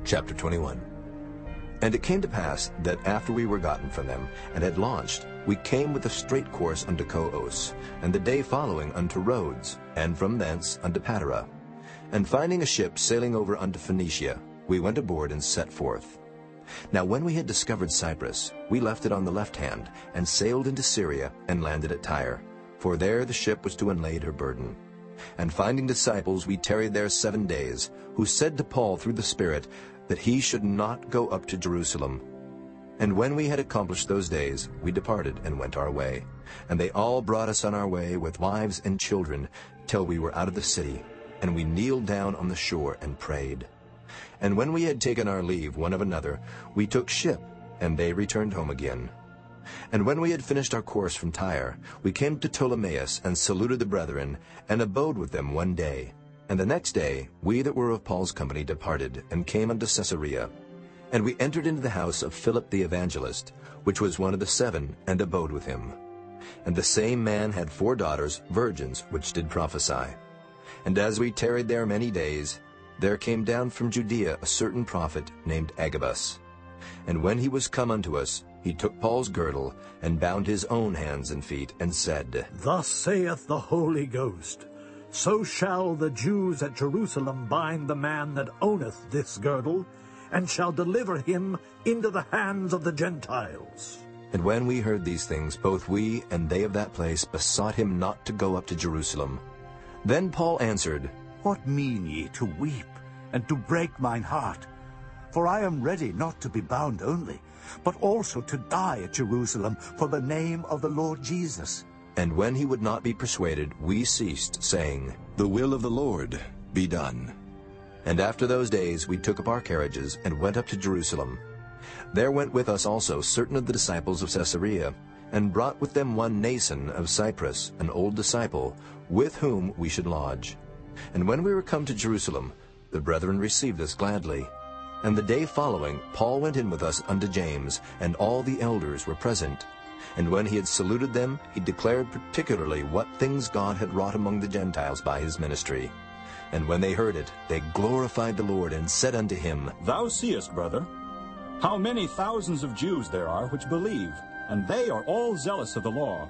Chapter 21. And it came to pass that after we were gotten from them, and had launched, we came with a straight course unto Coos, and the day following unto Rhodes, and from thence unto Patara. And finding a ship sailing over unto Phoenicia, we went aboard and set forth. Now when we had discovered Cyprus, we left it on the left hand, and sailed into Syria, and landed at Tyre. For there the ship was to unlade her burden. And finding disciples, we tarried there 7 days, who said to Paul through the Spirit, that he should not go up to Jerusalem. And when we had accomplished those days, we departed and went our way. And they all brought us on our way with wives and children, till we were out of the city. And we kneeled down on the shore and prayed. And when we had taken our leave one of another, we took ship, and they returned home again. And when we had finished our course from Tyre, we came to Ptolemais, and saluted the brethren, and abode with them 1 day. And the next day we that were of Paul's company departed, and came unto Caesarea. And we entered into the house of Philip the evangelist, which was one of the 7, and abode with him. And the same man had 4 daughters, virgins, which did prophesy. And as we tarried there many days, there came down from Judea a certain prophet named Agabus. And when he was come unto us, he took Paul's girdle, and bound his own hands and feet, and said, Thus saith the Holy Ghost, So shall the Jews at Jerusalem bind the man that owneth this girdle, and shall deliver him into the hands of the Gentiles. And when we heard these things, both we and they of that place besought him not to go up to Jerusalem. Then Paul answered, What mean ye to weep, and to break mine heart? For I am ready not to be bound only, but also to die at Jerusalem for the name of the Lord Jesus. And when he would not be persuaded, we ceased, saying, The will of the Lord be done. And after those days we took up our carriages, and went up to Jerusalem. There went with us also certain of the disciples of Caesarea, and brought with them one Nason of Cyprus, an old disciple, with whom we should lodge. And when we were come to Jerusalem, the brethren received us gladly. And the day following Paul went in with us unto James, and all the elders were present. And when he had saluted them, he declared particularly what things God had wrought among the Gentiles by his ministry. And when they heard it, they glorified the Lord, and said unto him, Thou seest, brother, how many thousands of Jews there are which believe, and they are all zealous of the law.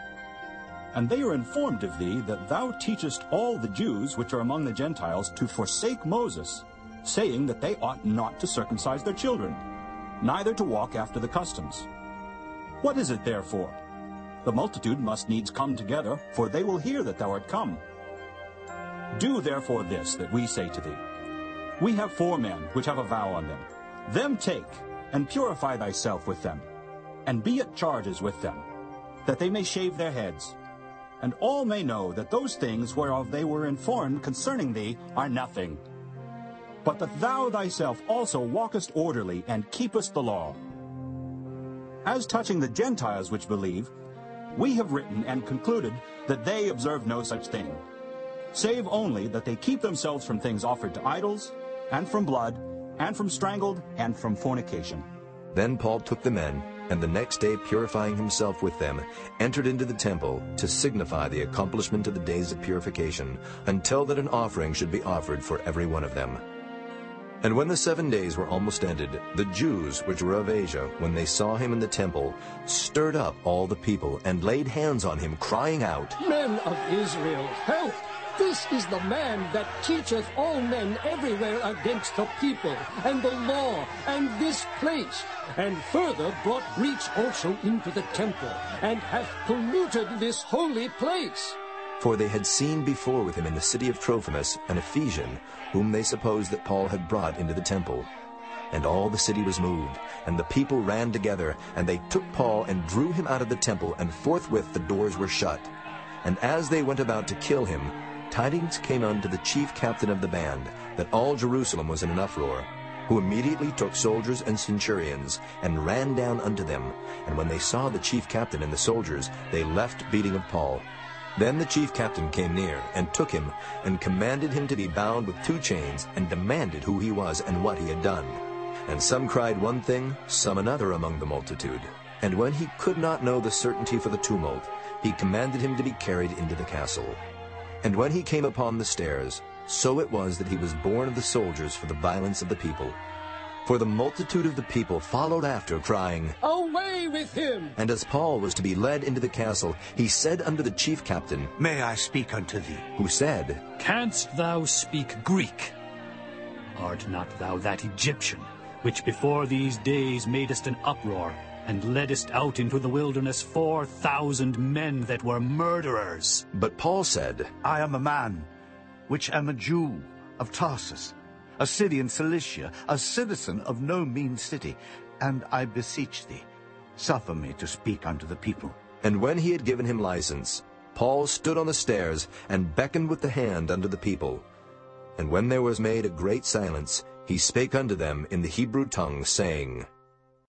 And they are informed of thee that thou teachest all the Jews which are among the Gentiles to forsake Moses, saying that they ought not to circumcise their children, neither to walk after the customs. What is it therefore? The multitude must needs come together, for they will hear that thou art come. Do therefore this that we say to thee. We have 4 men which have a vow on them. Them take, and purify thyself with them, and be at charges with them, that they may shave their heads. And all may know that those things whereof they were informed concerning thee are nothing, but that thou thyself also walkest orderly, and keepest the law. As touching the Gentiles which believe, we have written and concluded that they observe no such thing, save only that they keep themselves from things offered to idols, and from blood, and from strangled, and from fornication. Then Paul took the men, and the next day purifying himself with them, entered into the temple to signify the accomplishment of the days of purification, until that an offering should be offered for every one of them. And when the 7 days were almost ended, the Jews which were of Asia, when they saw him in the temple, stirred up all the people, and laid hands on him, crying out, Men of Israel, help! This is the man that teacheth all men everywhere against the people, and the law, and this place, and further brought breach also into the temple, and hath polluted this holy place. For they had seen before with him in the city of Trophimus an Ephesian, whom they supposed that Paul had brought into the temple. And all the city was moved, and the people ran together, and they took Paul and drew him out of the temple, and forthwith the doors were shut. And as they went about to kill him, tidings came unto the chief captain of the band, that all Jerusalem was in an uproar, who immediately took soldiers and centurions, and ran down unto them. And when they saw the chief captain and the soldiers, they left beating of Paul. Then the chief captain came near, and took him, and commanded him to be bound with 2 chains, and demanded who he was, and what he had done. And some cried one thing, some another among the multitude. And when he could not know the certainty for the tumult, he commanded him to be carried into the castle. And when he came upon the stairs, so it was that he was borne of the soldiers for the violence of the people. For the multitude of the people followed after, crying, Away with him! And as Paul was to be led into the castle, he said unto the chief captain, May I speak unto thee? who said, Canst thou speak Greek? Art not thou that Egyptian, which before these days madest an uproar, and leddest out into the wilderness 4,000 men that were murderers? But Paul said, I am a man, which am a Jew of Tarsus, a city in Cilicia, a citizen of no mean city, and I beseech thee, suffer me to speak unto the people. And when he had given him license, Paul stood on the stairs and beckoned with the hand unto the people. And when there was made a great silence, he spake unto them in the Hebrew tongue, saying,